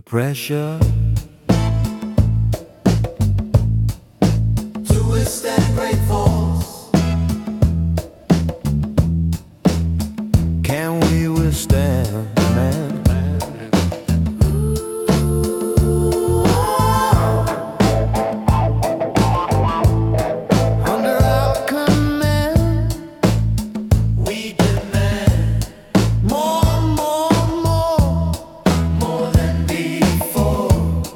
pressure to withstand great force. can we withstand, man? Under our command, We demand more, more than before.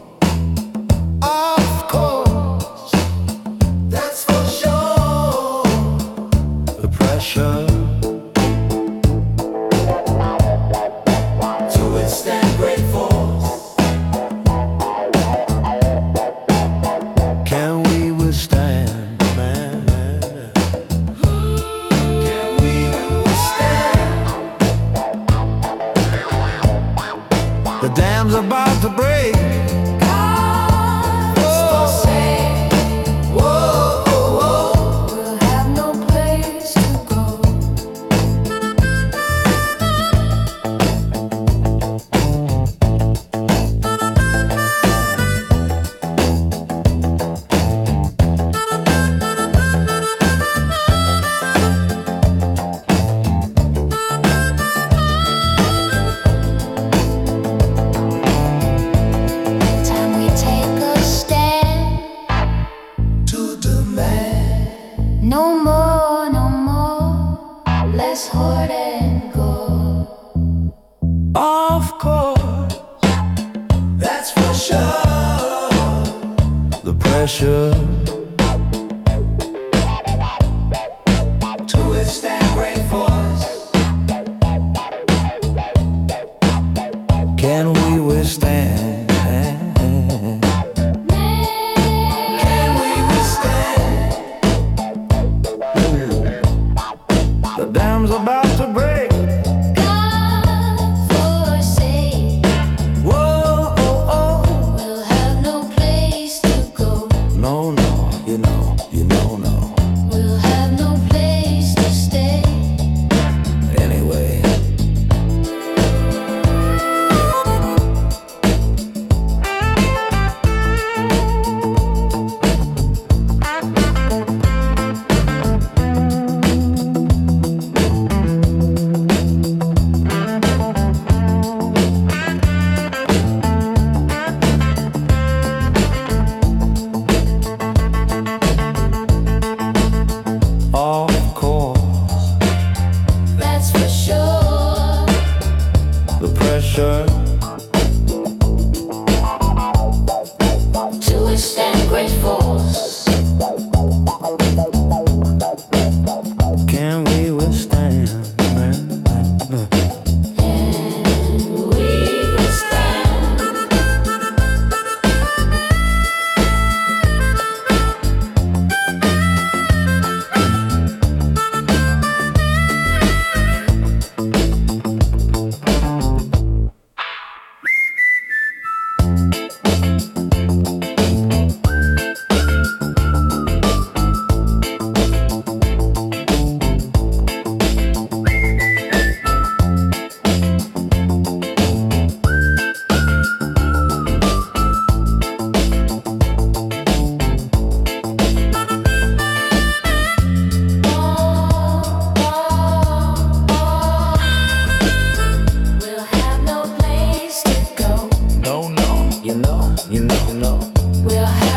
of course, That's for sure. the pressure To withstand great force. can we withstand, man? Can we withstand? The dam's about to break. Whoa, whoa, whoa. We'll have no place to go. Time we take a stand. To demand No more, no more. Less hurt and go. Of course, that's for sure. the pressure To withstand great force. can we withstand? Can we withstand? The dam's about to break. God forsake. Whoa, oh, oh. We'll have no place to go. No, no, you know, no. We'll have no place to stay. Anyway, of course, That's for sure. the pressure To withstand great force. can we withstand, man? We withstand. We'll have no place to go. No, no, you know. We'll have